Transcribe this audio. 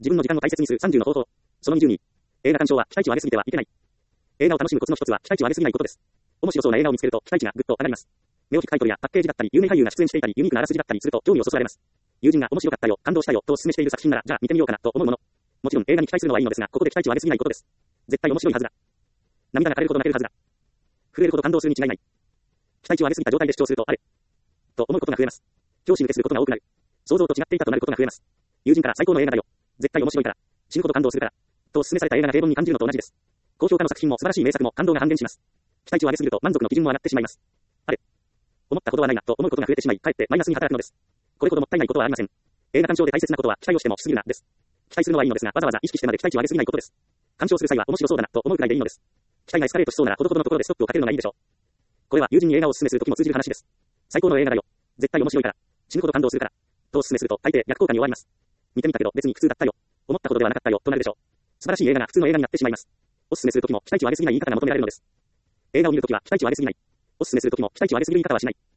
自分の時間を大切にする30の方法。その20に、映画鑑賞は期待値を上げすぎてはいけない。映画を楽しむコツの一つは期待値を上げすぎないことです。面白そうな映画を見つけると期待値がぐっと上がります。目を引くタイトルやパッケージだったり、有名俳優が出演していたり、ユニークなあらすじだったりすると興味をそそられます。友人が面白かったよ、感動したよとお勧めしている作品なら、じゃあ見てみようかなと思うもの。もちろん映画に期待するのはいいのですが、ここで期待値を上げすぎないことです。絶対面白いはずだ。涙が枯れるほど泣けるはずだ。震えるほど感動するに違いない。期待値を上げすぎた状態で視聴すると、あれと思うことが増えます。教師に徹することが多くなる。想像と違っていたとなることが増えます。友人から最高の映画だよ。絶対面白いから。死ぬほど感動するから。とお勧めされた映画が平凡に感じるのと同じです。高評価の作品も素晴らしい名作も感動が半減します。期待値を上げすぎると満足の基準も上がってしまいます。あれ思ったことはないなと思うことが増えてしまい、かえってマイナスに働くのです。これほどもったいないことはありません。映画鑑賞で大切なことは期待をしてもしすぎるなです。期待するのはいいのですが、わざわざ意識してまで期待値を上げすぎないことです。鑑賞する際は面白そうだなと思うくらいでいいのです。期待がエスカレートしそうならほどほどのところでストップをかけるのがいいでしょう。これは友人に映画をお勧めするときも通じる話です。最高の映画だよ。絶対面白いから。死ぬほど感動するから。とお勧めすると大抵逆効果に終わります。見てみたけど別に普通だったよ。思ったほどではなかったよとなるでしょう。素晴らしい映画が普通の映画になってしまいます。お勧めするときも期待値を上げすぎない言い方が求められるのです。映画を見るときは期待値を上げすぎない。お勧めするときも期待値を上げすぎる言い方はしない。